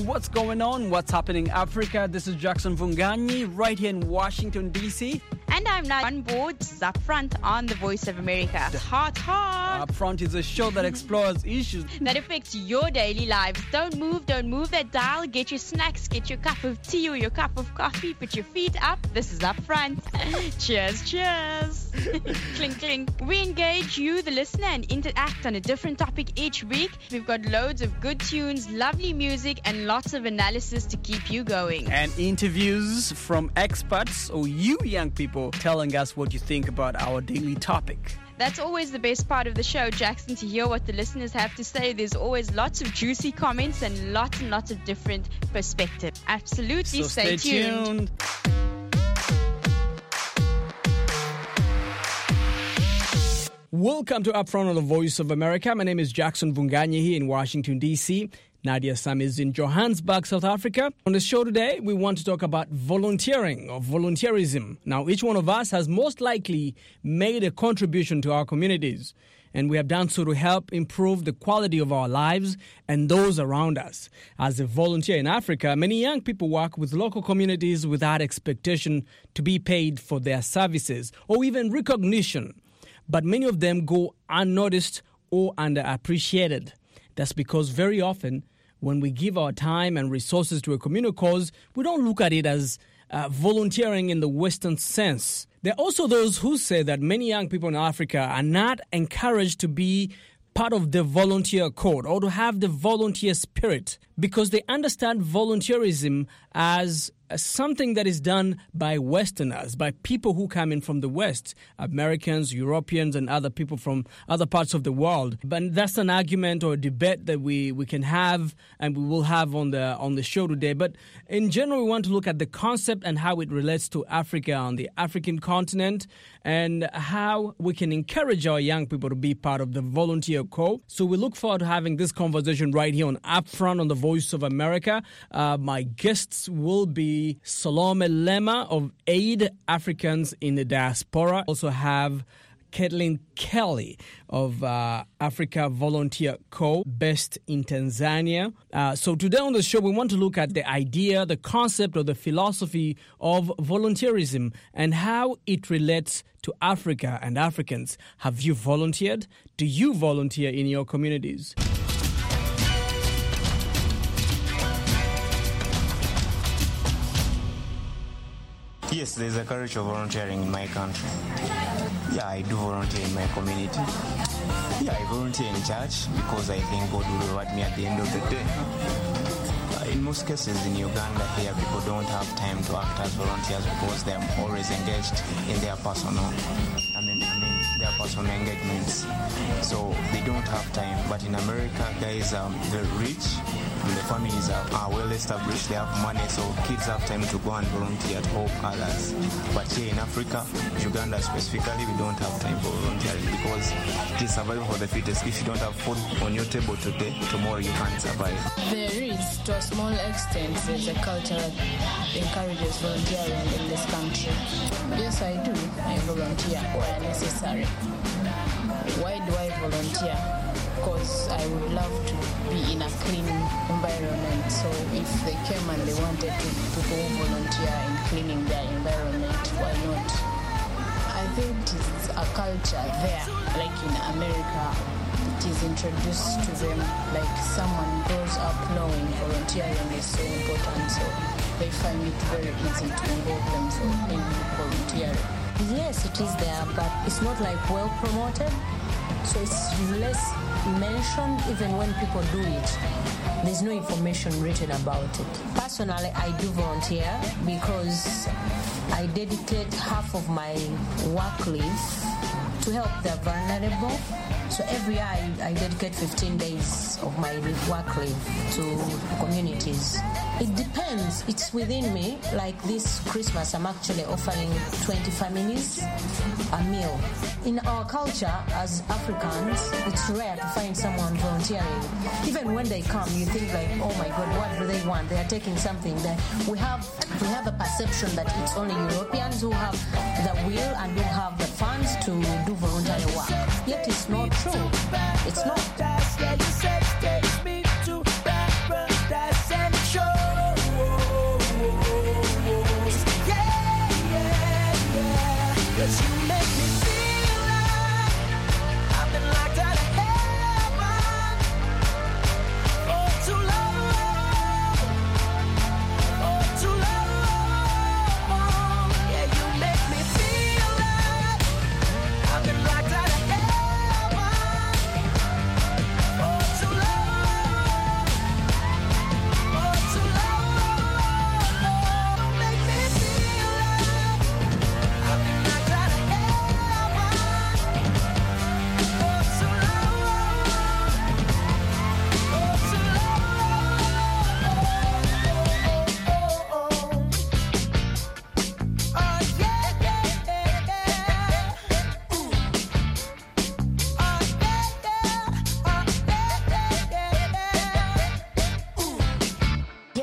what's going on, what's happening in Africa. This is Jackson Vunganyi right here in Washington, D.C. And I'm now on board Upfront on the Voice of America. Hot. Upfront is a show that explores issues that affects your daily lives. Don't move that dial. Get your snacks, get your cup of tea or your cup of coffee. Put your feet up. This is Upfront. Cheers. Clink, clink. We engage you, the listener, and interact on a different topic each week. We've got loads of good tunes, lovely music, and lots of analysis to keep you going. And interviews from experts or you young people telling us what you think about our daily topic. That's always the best part of the show, Jackson, to hear what the listeners have to say. There's always lots of juicy comments and lots of different perspectives. Absolutely, so stay tuned. Welcome to Upfront on the Voice of America. My name is Jackson Vunganyi here in Washington, D.C. Nadia Sam is in Johannesburg, South Africa. On the show today, we want to talk about volunteering or volunteerism. Now, each one of us has most likely made a contribution to our communities, and we have done so to help improve the quality of our lives and those around us. As a volunteer in Africa, many young people work with local communities without expectation to be paid for their services or even recognition. But many of them go unnoticed or underappreciated. That's because very often when we give our time and resources to a communal cause, we don't look at it as volunteering in the Western sense. There are also those who say that many young people in Africa are not encouraged to be part of the volunteer code or to have the volunteer spirit because they understand volunteerism as something that is done by Westerners, by people who come in from the West, Americans, Europeans, and other people from other parts of the world. But that's an argument or a debate that we can have and we will have on the show today. But in general, we want to look at the concept and how it relates to Africa on the African continent and how we can encourage our young people to be part of the volunteer corps. So we look forward to having this conversation right here on Upfront on the Voice of America. My guests will be Salome Lema of Aid Africans in the Diaspora. Also have Kathleen Kelly of Africa Volunteer Co. based in Tanzania. So today on the show, we want to look at the idea, the concept, or the philosophy of volunteerism and how it relates to Africa and Africans. Have you volunteered? Do you volunteer in your communities? Yes, there's a culture of volunteering in my country. Yeah, I do volunteer in my community. Yeah, I volunteer in church because I think God will reward me at the end of the day. In most cases in Uganda here, people don't have time to act as volunteers because they're always engaged in their personal engagements. So they don't have time. But in America, guys are very rich. And the families are well established, they have money, so kids have time to go and volunteer to help others. But here in Africa, Uganda specifically, we don't have time for volunteering because it is survival for the fittest. If you don't have food on your table today, tomorrow you can't survive. There is, to a small extent, there's a culture that encourages volunteering in this country. Yes, I do. I volunteer where necessary. Why do I volunteer? Because I would love to be in a clean environment. So if they came and they wanted to go volunteer in cleaning their environment, why not? I think it's a culture there, like in America, it is introduced to them, like someone grows up knowing volunteering is so important, so they find it very easy to involve themselves in volunteering. Yes, it is there, but it's not like well promoted. So it's less mentioned even when people do it. There's no information written about it. Personally, I do volunteer because I dedicate half of my work leave to help the vulnerable. So every year I dedicate 15 days of my work leave to communities. It depends. It's within me. Like this Christmas, I'm actually offering 20 families a meal. In our culture, as Africans, it's rare to find someone volunteering. Even when they come, you think like, oh my God, what do they want? They are taking something that we have a perception that it's only Europeans who have the will and who have the funds to do voluntary work. Yet it's not true. It's not.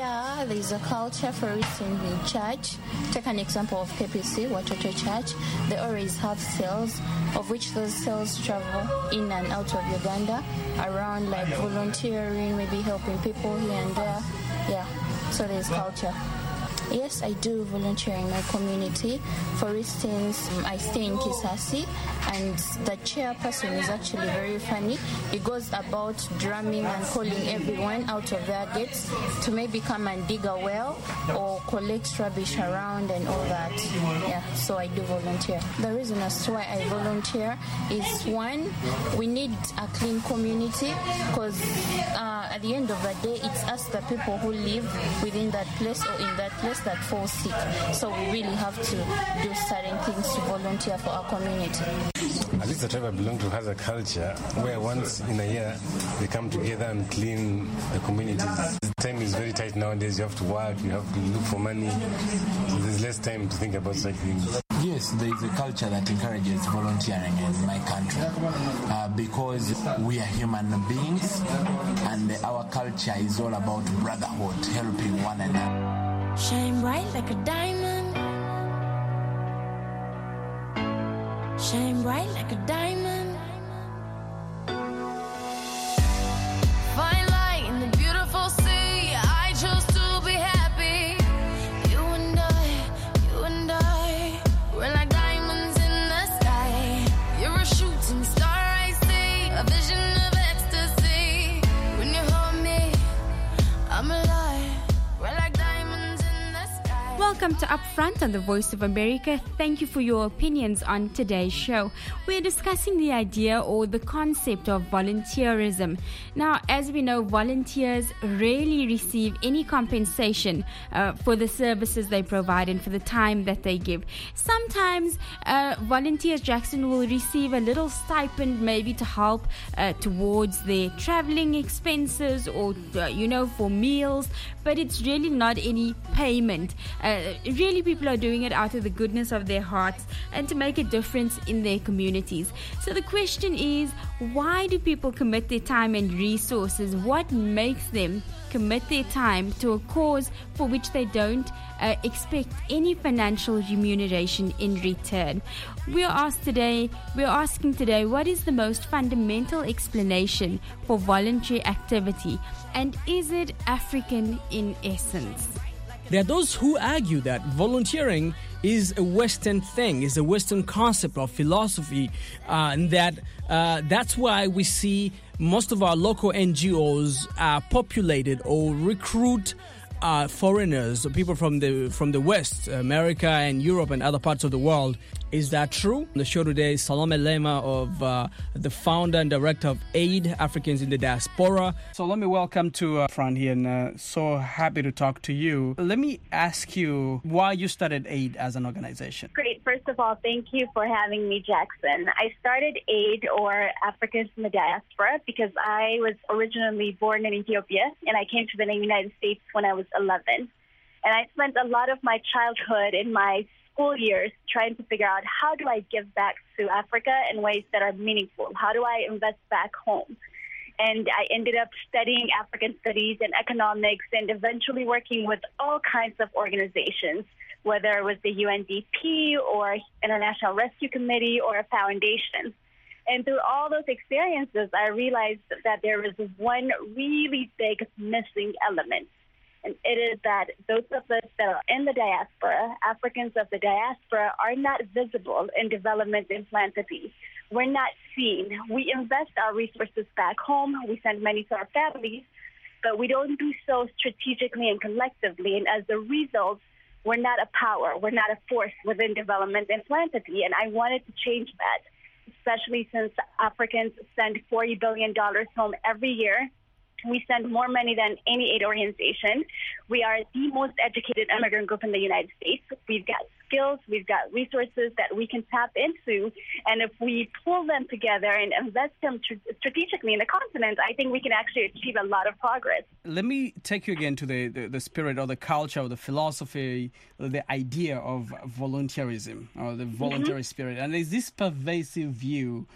Yeah, there's a culture, for instance, in church. Take an example of PPC, Watoto Church. They always have sales, of which those sales travel in and out of Uganda, around like volunteering, maybe helping people here and there. Yeah, so there's culture. Yes, I do volunteer in my community. For instance, I stay in Kisasi, and the chairperson is actually very funny. He goes about drumming and calling everyone out of their gates to maybe come and dig a well or collect rubbish around and all that. Yeah, so I do volunteer. The reason as to why I volunteer is, one, we need a clean community, because at the end of the day, it's us, the people who live within that place or in that place, that fall sick. So we really have to do certain things to volunteer for our community. At least the tribe I belong to has a culture where once in a year they come together and clean the communities. Time is very tight nowadays. You have to work, you have to look for money. So there's less time to think about such things. Yes, there is a culture that encourages volunteering in my country because we are human beings, and our culture is all about brotherhood, helping one another. Shine bright like a diamond. Shine bright like a diamond. Fine light in the beautiful sea. I chose to be happy. You and I, we're like diamonds in the sky. You're a shooting star, I see, a vision of ecstasy. When you hold me, I'm alive. We're like diamonds in the sky. Welcome to Upfront on the Voice of America. Thank you for your opinions on today's show. We're discussing the idea or the concept of volunteerism. Now, as we know, volunteers rarely receive any compensation for the services they provide and for the time that they give. Sometimes volunteers, Jackson, will receive a little stipend maybe to help towards their traveling expenses or, for meals, but it's really not any payment. Really, people are doing it out of the goodness of their hearts and to make a difference in their communities. So the question is, why do people commit their time and resources? What makes them commit their time to a cause for which they don't expect any financial remuneration in return? We're asking today, what is the most fundamental explanation for voluntary activity, and is it African in essence? There are those who argue that volunteering is a Western thing, is a Western concept of philosophy, and that's why we see most of our local NGOs populated or recruit foreigners, people from the West, America and Europe and other parts of the world. Is that true? On the show today, Salome Lema, of the founder and director of AID, Africans in the Diaspora. Salome, welcome to Front here, and so happy to talk to you. Let me ask you why you started AID as an organization. Great. First of all, thank you for having me, Jackson. I started AID, or Africans in the Diaspora, because I was originally born in Ethiopia, and I came to the United States when I was 11. And I spent a lot of my childhood in my school years trying to figure out, how do I give back to Africa in ways that are meaningful? How do I invest back home? And I ended up studying African studies and economics, and eventually working with all kinds of organizations, whether it was the UNDP or International Rescue Committee or a foundation. And through all those experiences, I realized that there was one really big missing element. And it is that those of us that are in the diaspora, Africans of the diaspora, are not visible in development and philanthropy. We're not seen. We invest our resources back home. We send money to our families, but we don't do so strategically and collectively. And as a result, we're not a power. We're not a force within development and philanthropy. And I wanted to change that, especially since Africans send $40 billion home every year. We send more money than any aid organization. We are the most educated immigrant group in the United States. We've got skills, we've got resources that we can tap into. And if we pull them together and invest them strategically in the continent, I think we can actually achieve a lot of progress. Let me take you again to the spirit or the culture or the philosophy, or the idea of volunteerism or the voluntary spirit. And there's this pervasive view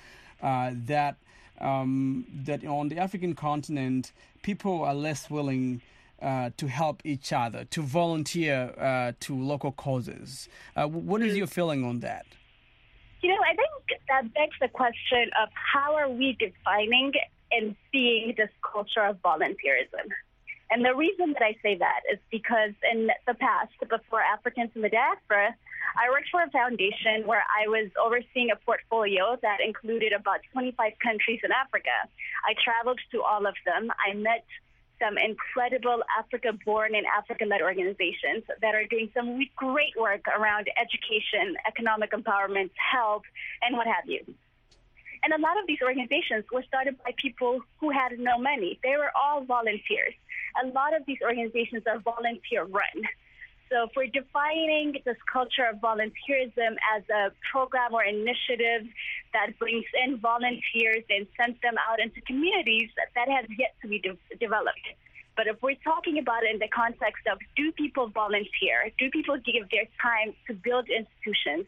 that on the African continent, people are less willing to help each other, to volunteer to local causes. What is your feeling on that? I think that begs the question of how are we defining and seeing this culture of volunteerism? And the reason that I say that is because in the past, before Africans in the Diaspora, I worked for a foundation where I was overseeing a portfolio that included about 25 countries in Africa. I traveled to all of them. I met some incredible Africa-born and Africa-led organizations that are doing some great work around education, economic empowerment, health, and what have you. And a lot of these organizations were started by people who had no money. They were all volunteers. A lot of these organizations are volunteer-run. So if we're defining this culture of volunteerism as a program or initiative that brings in volunteers and sends them out into communities, that has yet to be developed. But if we're talking about it in the context of do people volunteer, do people give their time to build institutions,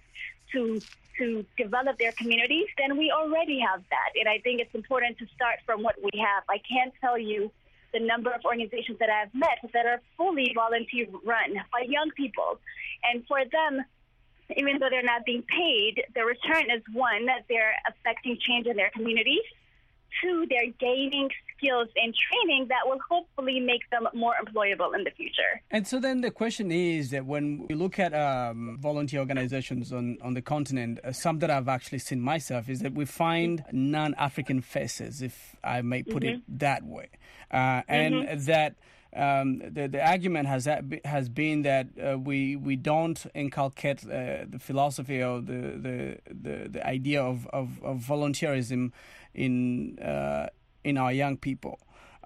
to develop their communities, then we already have that. And I think it's important to start from what we have. I can't tell you the number of organizations that I've met that are fully volunteer-run by young people. And for them, even though they're not being paid, the return is, one, that they're affecting change in their communities. Two, they're gaining skills and training that will hopefully make them more employable in the future. And so then the question is that when we look at volunteer organizations on the continent, some that I've actually seen myself, is that we find non-African faces, if I may put it that way. And that the argument has been that we don't inculcate the philosophy or the idea of volunteerism in our young people.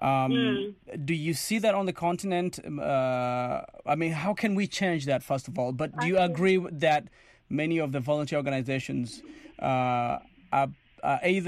Do you see that on the continent? I mean, how can we change that, first of all? But do you agree that many of the volunteer organizations are they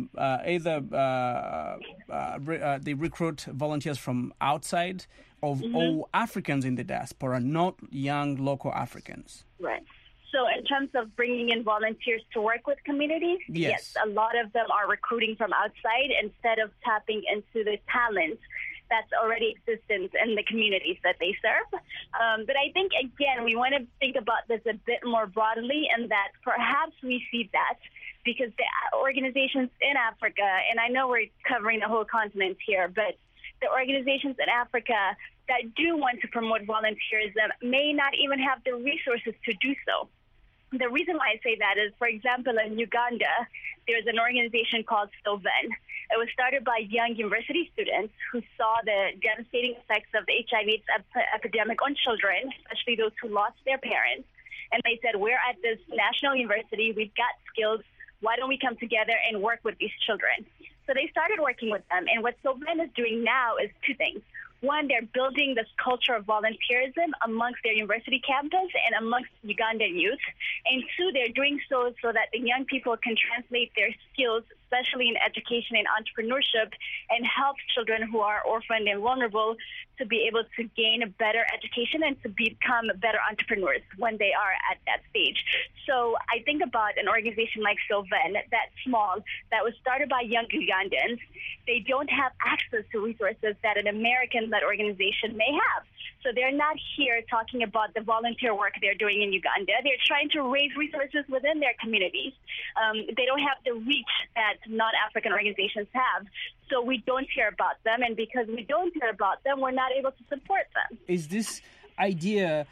recruit volunteers from outside or Africans in the diaspora, not young local Africans? Right. So in terms of bringing in volunteers to work with communities, yes, a lot of them are recruiting from outside instead of tapping into the talent that's already existent in the communities that they serve. But I think, again, we want to think about this a bit more broadly, and that perhaps we see that because the organizations in Africa, and I know we're covering the whole continent here, but the organizations in Africa that do want to promote volunteerism may not even have the resources to do so. The reason why I say that is, for example, in Uganda, there's an organization called Sylvan. It was started by young university students who saw the devastating effects of the HIV epidemic on children, especially those who lost their parents. And they said, we're at this national university, we've got skills, why don't we come together and work with these children? So they started working with them. And what Sylvan is doing now is two things. One, they're building this culture of volunteerism amongst their university campus and amongst Ugandan youth. And two, they're doing so that the young people can translate their skills, especially in education and entrepreneurship, and help children who are orphaned and vulnerable to be able to gain a better education and to become better entrepreneurs when they are at that stage. So I think about an organization like Sylvan, that's small, that was started by young Ugandans. They don't have access to resources that an American-led organization may have. So they're not here talking about the volunteer work they're doing in Uganda. They're trying to raise resources within their communities. They don't have the reach that non-African organizations have. So we don't hear about them. And because we don't hear about them, we're not able to support them. Is this idea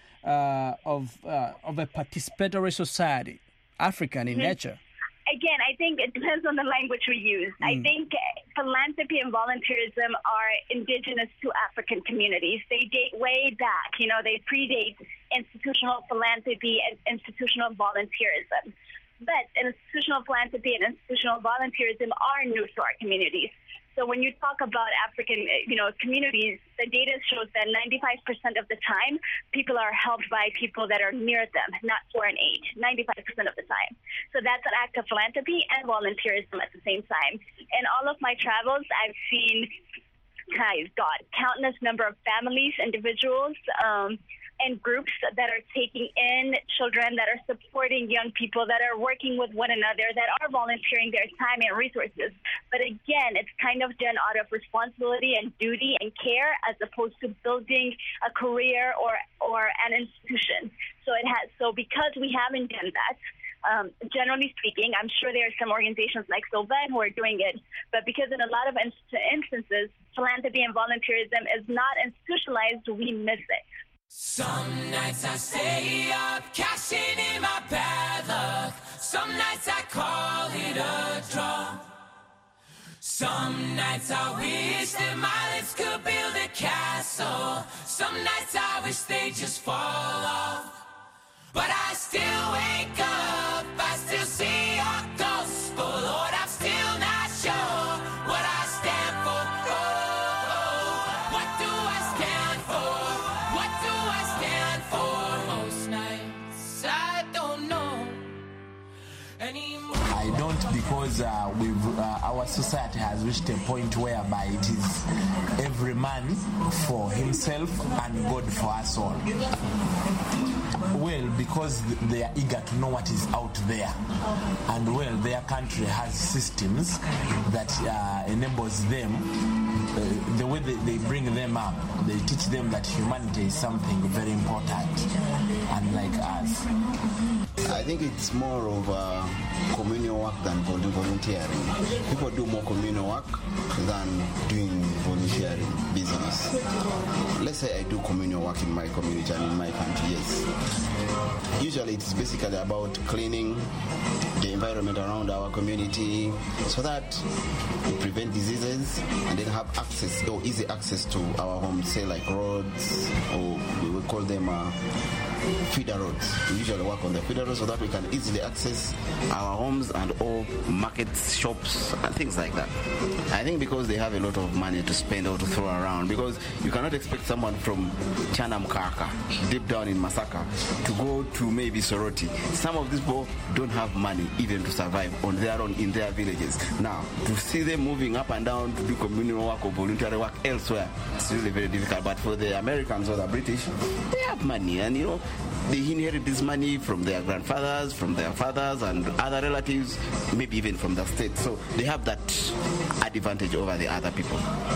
of a participatory society African in nature? Again, I think it depends on the language we use. I think philanthropy and volunteerism are indigenous to African communities. They date way back. They predate institutional philanthropy and institutional volunteerism. But institutional philanthropy and institutional volunteerism are new to our communities. So when you talk about African, communities, the data shows that 95% of the time, people are helped by people that are near them, not foreign aid, 95% of the time. So that's an act of philanthropy and volunteerism at the same time. In all of my travels, I've seen, countless number of families, individuals, and groups that are taking in children, that are supporting young people, that are working with one another, that are volunteering their time and resources. But again, it's kind of done out of responsibility and duty and care, as opposed to building a career or an institution. So because we haven't done that, generally speaking, I'm sure there are some organizations like Sylvan who are doing it, but because in a lot of instances, philanthropy and volunteerism is not institutionalized, we miss it. Some nights I stay up, cashing in my bad luck. Some nights I call it a draw. Some nights I wish that my lips could build a castle. Some nights I wish they just fall off. But I still wake up, I still see your gospel. Lord, I'm still not sure what I stand for. Oh, what do I stand for? What do I stand for? Most nights I don't know anymore. I don't, because our society has reached a point whereby it is every man for himself and God for us all. Well, because they are eager to know what is out there, and well, their country has systems that enables them, the way they bring them up, they teach them that humanity is something very important, unlike us. I think it's more of communal work than volunteering. People do more communal work than doing volunteering business. Let's say I do communal work in my community and in my country, yes. Usually it's basically about cleaning the environment around our community so that we prevent diseases and then have access, or easy access to our homes, say like roads, or we will call them feeder roads. We usually work on the feeder roads so that we can easily access our homes and all markets, shops, and things like that. I think because they have a lot of money to spend or to throw around, because you cannot expect someone from Chanamkaka, deep down in Masaka, to go to maybe Soroti. Some of these people don't have money even to survive on their own in their villages. Now, to see them moving up and down to do communal work or voluntary work elsewhere, it's really very difficult. But for the Americans or the British, they have money, and they inherit this money from their grandfathers, from their fathers and other relatives, maybe even from the state. So they have that advantage over the other people.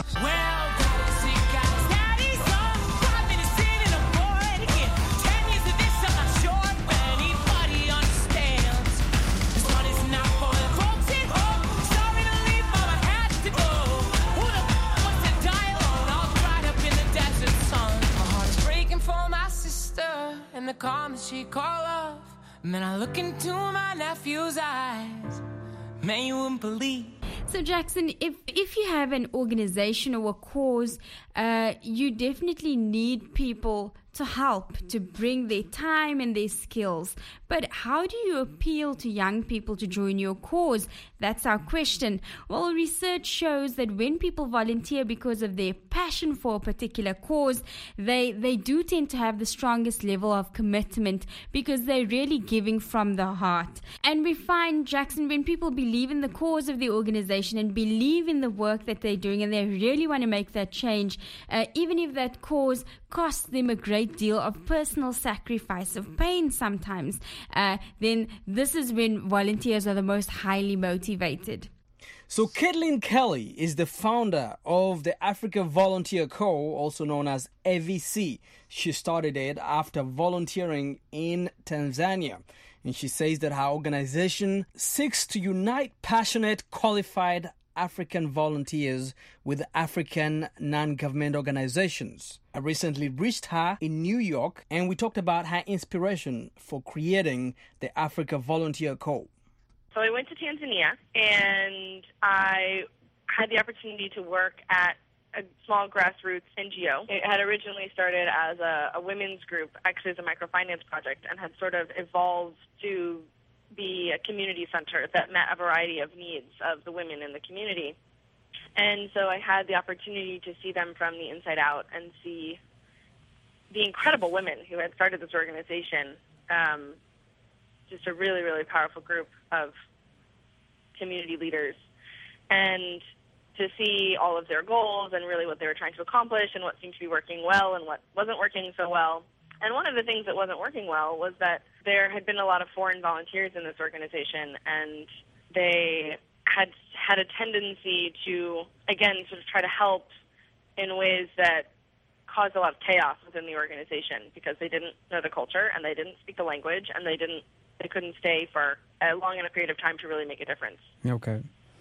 The comments she call off. Man, I look into my nephew's eyes. Man, you wouldn't believe. So Jackson, if you have an organization or a cause, you definitely need people to help, to bring their time and their skills. But how do you appeal to young people to join your cause? That's our question. Well, research shows that when people volunteer because of their passion for a particular cause, they do tend to have the strongest level of commitment because they're really giving from the heart. And we find, Jackson, when people believe in the cause of the organization and believe in the work that they're doing and they really want to make that change, even if that cause costs them a great deal of personal sacrifice, of pain sometimes, then this is when volunteers are the most highly motivated. So Caitlin Kelly is the founder of the Africa Volunteer Co., also known as AVC. She started it after volunteering in Tanzania. And she says that her organization seeks to unite passionate, qualified African volunteers with African non-government organizations. I recently reached her in New York and we talked about her inspiration for creating the Africa Volunteer Co. So I went to Tanzania and I had the opportunity to work at a small grassroots NGO. It had originally started as a women's group, actually as a microfinance project, and had sort of evolved to be a community center that met a variety of needs of the women in the community. And so I had the opportunity to see them from the inside out and see the incredible women who had started this organization, just a really, really powerful group of community leaders. And to see all of their goals and really what they were trying to accomplish and what seemed to be working well and what wasn't working so well, And one of the things that wasn't working well was that there had been a lot of foreign volunteers in this organization, and they had a tendency to, again, sort of try to help in ways that caused a lot of chaos within the organization because they didn't know the culture and they didn't speak the language and they couldn't stay for a long enough period of time to really make a difference. Okay.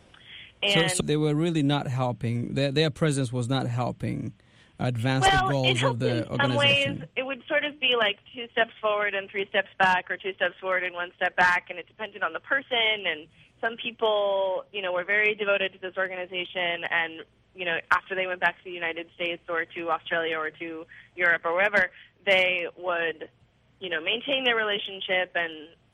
And so they were really not helping. Their presence was not helping advance the goals of the organization. In some ways, it would sort of be like 2 steps forward and 3 steps back, or 2 steps forward and 1 step back, and it depended on the person. And some people, were very devoted to this organization, and after they went back to the United States or to Australia or to Europe or wherever, they would, maintain their relationship and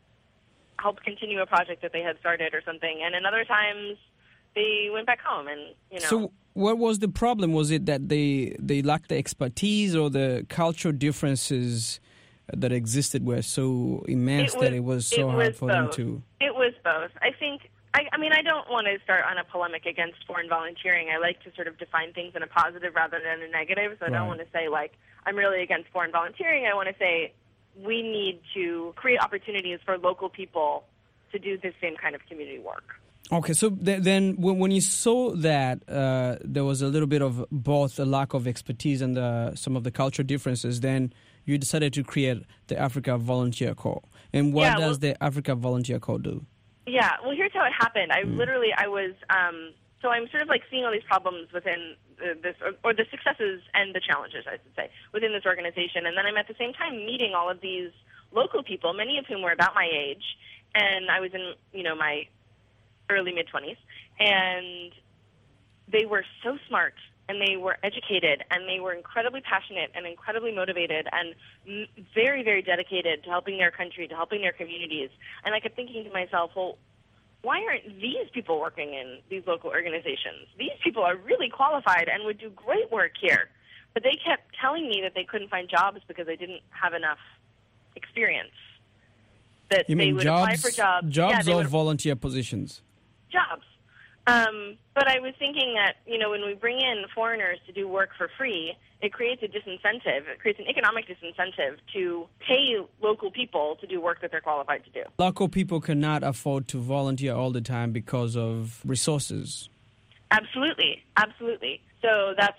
help continue a project that they had started or something. And in other times, they went back home and, So what was the problem? Was it that they lacked the expertise, or the cultural differences that existed were so immense that it was so hard for them to... It was both. I think... I don't want to start on a polemic against foreign volunteering. I like to sort of define things in a positive rather than a negative. So I don't want to say, I'm really against foreign volunteering. I want to say we need to create opportunities for local people to do the same kind of community work. Okay, so then when you saw that there was a little bit of both a lack of expertise and some of the cultural differences, then you decided to create the Africa Volunteer Corps. And what does the Africa Volunteer Corps do? Yeah, well, here's how it happened. I was, so I'm sort of seeing all these problems within this, or the successes and the challenges, I should say, within this organization. And then I'm at the same time meeting all of these local people, many of whom were about my age. And I was in, my early mid-20s. And they were so smart, and they were educated, and they were incredibly passionate and incredibly motivated and very, very dedicated to helping their country, to helping their communities. And I kept thinking to myself, well, why aren't these people working in these local organizations? These people are really qualified and would do great work here. But they kept telling me that they couldn't find jobs because they didn't have enough experience. That you mean they would jobs, apply for jobs. Jobs or volunteer positions? Jobs. But I was thinking that, when we bring in foreigners to do work for free, it creates a disincentive. It creates an economic disincentive to pay local people to do work that they're qualified to do. Local people cannot afford to volunteer all the time because of resources. Absolutely. So that's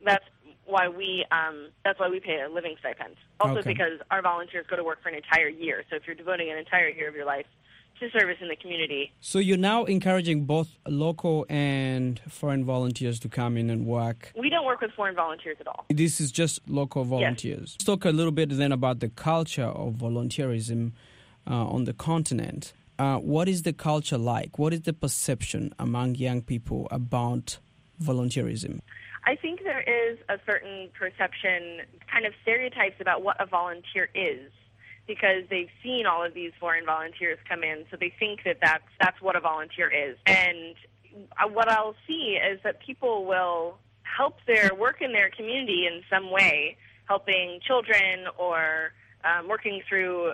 why we pay a living stipend. Also because our volunteers go to work for an entire year. So if you're devoting an entire year of your life to service in the community. So you're now encouraging both local and foreign volunteers to come in and work? We don't work with foreign volunteers at all. This is just local volunteers. Yes. Let's talk a little bit then about the culture of volunteerism on the continent. What is the culture like? What is the perception among young people about volunteerism? I think there is a certain perception, kind of stereotypes about what a volunteer is, because they've seen all of these foreign volunteers come in, so they think that that's what a volunteer is. And what I'll see is that people will help their work in their community in some way, helping children or working through,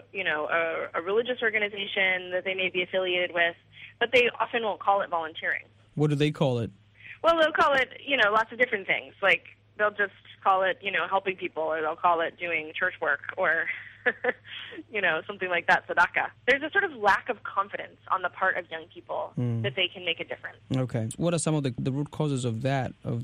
a religious organization that they may be affiliated with, but they often won't call it volunteering. What do they call it? Well, they'll call it, lots of different things. Like, they'll just call it, helping people, or they'll call it doing church work, or something like that, tzedakah. There's a sort of lack of confidence on the part of young people that they can make a difference. Okay. What are some of the root causes of that? Well,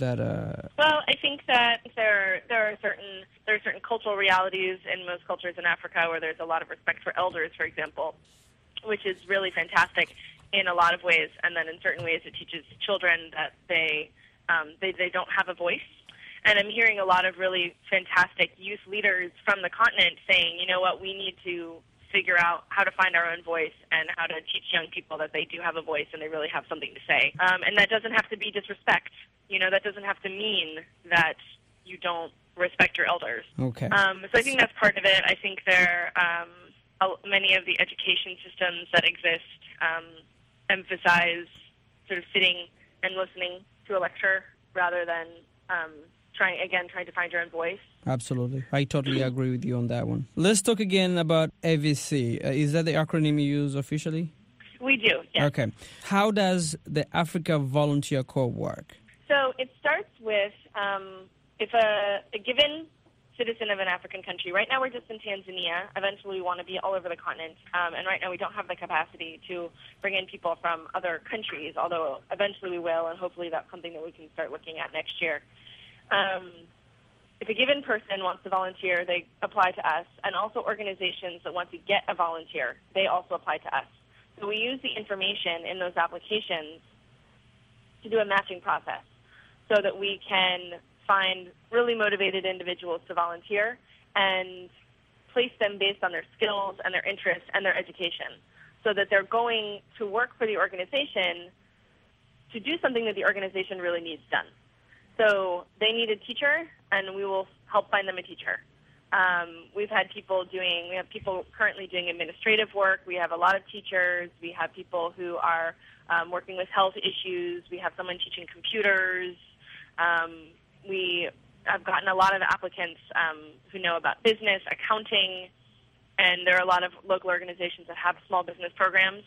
I think that there are certain cultural realities in most cultures in Africa where there's a lot of respect for elders, for example, which is really fantastic in a lot of ways. And then in certain ways it teaches children that they don't have a voice. And I'm hearing a lot of really fantastic youth leaders from the continent saying, we need to figure out how to find our own voice and how to teach young people that they do have a voice and they really have something to say. And that doesn't have to be disrespect. That doesn't have to mean that you don't respect your elders. Okay. So I think that's part of it. I think many of the education systems that exist emphasize sort of sitting and listening to a lecture rather than trying to find your own voice. Absolutely. I totally agree with you on that one. Let's talk again about AVC. Is that the acronym you use officially? We do, yes. Okay. How does the Africa Volunteer Corps work? So it starts with if a given citizen of an African country. Right now we're just in Tanzania. Eventually we want to be all over the continent. And right now we don't have the capacity to bring in people from other countries, although eventually we will, and hopefully that's something that we can start looking at next year. If a given person wants to volunteer, they apply to us, and also organizations that want to get a volunteer, they also apply to us. So we use the information in those applications to do a matching process so that we can find really motivated individuals to volunteer and place them based on their skills and their interests and their education, so that they're going to work for the organization to do something that the organization really needs done. So they need a teacher, and we will help find them a teacher. We have people currently doing administrative work. We have a lot of teachers. We have people who are working with health issues. We have someone teaching computers. We have gotten a lot of applicants who know about business, accounting, and there are a lot of local organizations that have small business programs.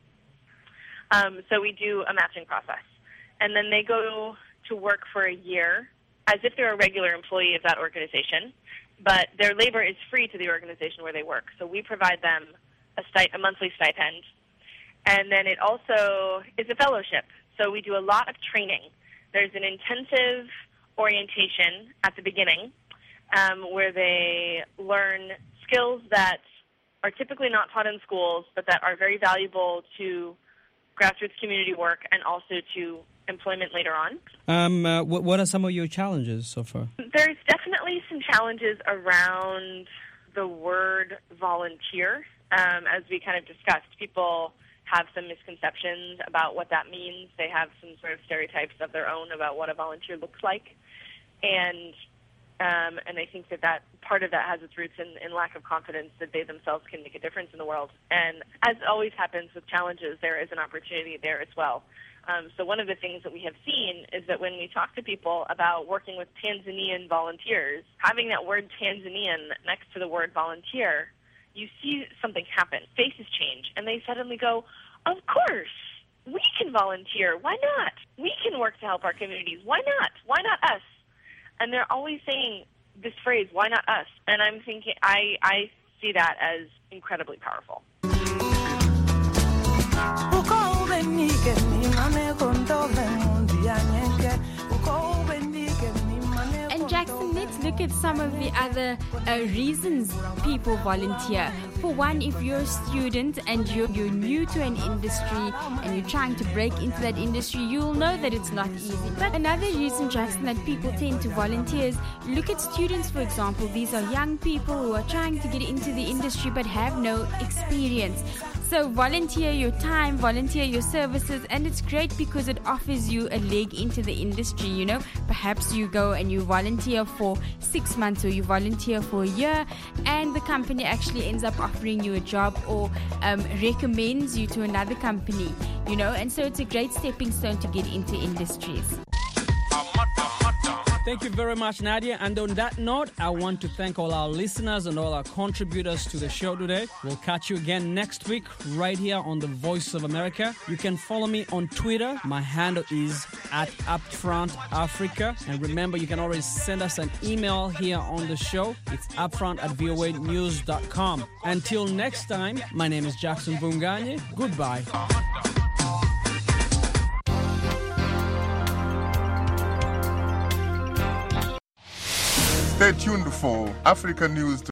So we do a matching process. And then they go to work for a year as if they're a regular employee of that organization, but their labor is free to the organization where they work. So we provide them a monthly stipend. And then it also is a fellowship. So we do a lot of training. There's an intensive orientation at the beginning where they learn skills that are typically not taught in schools, but that are very valuable to grassroots community work and also to employment later on. What are some of your challenges so far? There's definitely some challenges around the word volunteer. As we kind of discussed, people have some misconceptions about what that means. They have some sort of stereotypes of their own about what a volunteer looks like. And I think that part of that has its roots in lack of confidence that they themselves can make a difference in the world. And as always happens with challenges, there is an opportunity there as well. So one of the things that we have seen is that when we talk to people about working with Tanzanian volunteers, having that word Tanzanian next to the word volunteer, you see something happen. Faces change, and they suddenly go, of course, we can volunteer. Why not? We can work to help our communities. Why not? Why not us? And they're always saying this phrase, why not us? And I'm thinking, I see that as incredibly powerful. And Jackson, let's look at some of the other reasons people volunteer. For one, if you're a student and you're new to an industry and you're trying to break into that industry, you'll know that it's not easy. But another reason, Jackson, that people tend to volunteer is look at students, for example. These are young people who are trying to get into the industry but have no experience. So volunteer your time, volunteer your services, and it's great because it offers you a leg into the industry, you know. Perhaps you go and you volunteer for 6 months or you volunteer for a year, and the company actually ends up offering you a job or recommends you to another company, you know. And so it's a great stepping stone to get into industries. Thank you very much, Nadia. And on that note, I want to thank all our listeners and all our contributors to the show today. We'll catch you again next week right here on The Voice of America. You can follow me on Twitter. My handle is @UpfrontAfrica. And remember, you can always send us an email here on the show. It's upfront@voanews.com. Until next time, my name is Jackson Vunganye. Goodbye. Stay tuned for Africa News